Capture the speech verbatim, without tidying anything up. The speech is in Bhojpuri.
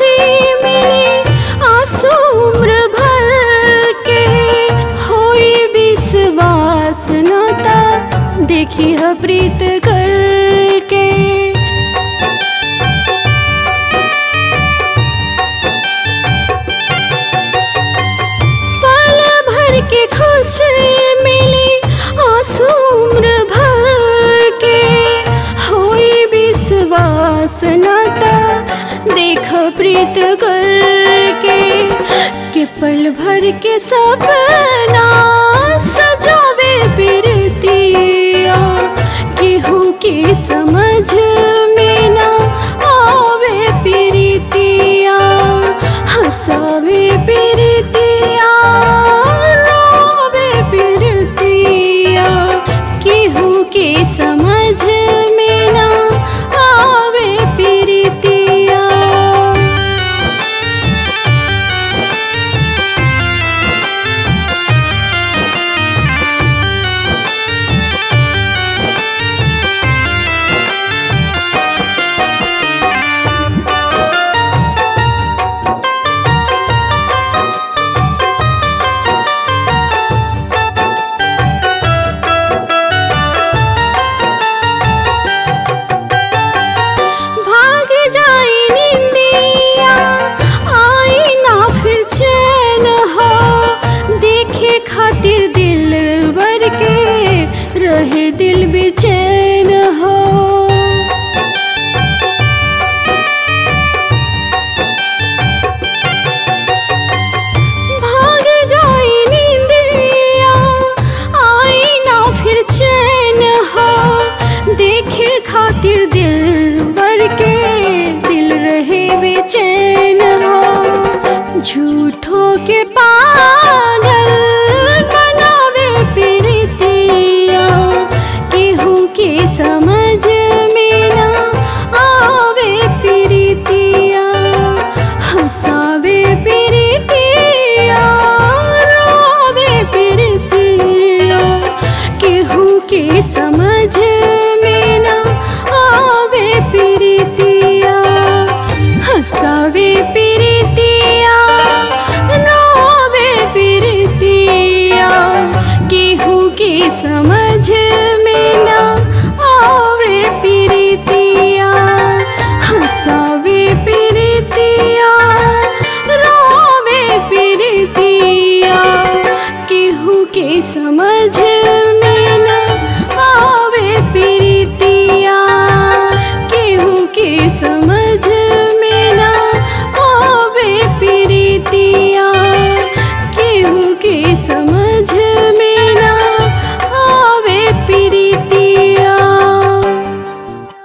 खुशी मिली आंसू उम्र भर के, होई विश्वास नाता देखी है प्रीत करके। पल भर के खुशी मिली आंसू उम्र भर के, होई विश्वास नाता देख प्रीत करके। के पल भर के सपना सजावे प्रीतिया, केहू के समझ में ना आवे प्रीतिया। हंसावे प्रीतिया रोवे प्रीतिया, केहू के समझ में ना आवे प्रीतिया। खातिर दिल बर के रहे दिल बेचैन हो। भाग जाई नींदिया आई ना फिर चैन हो, देखे खातिर दिल बर के दिल रहे बेचैन हो। झूठों के पागल बनावे प्रीतिया, केहू के समझ में ना आवे प्रीतिया। हंसावे प्रीतिया रोवे प्रीतिया, केहू के समझ में ना आवे प्रीतिया। हंसावे प्रीतिया रोवे प्रीतिया, केहू के समझ में ना आवे प्रीतिया। हंसावे प्रीतिया रोवे प्रीतिया, केहू के समझ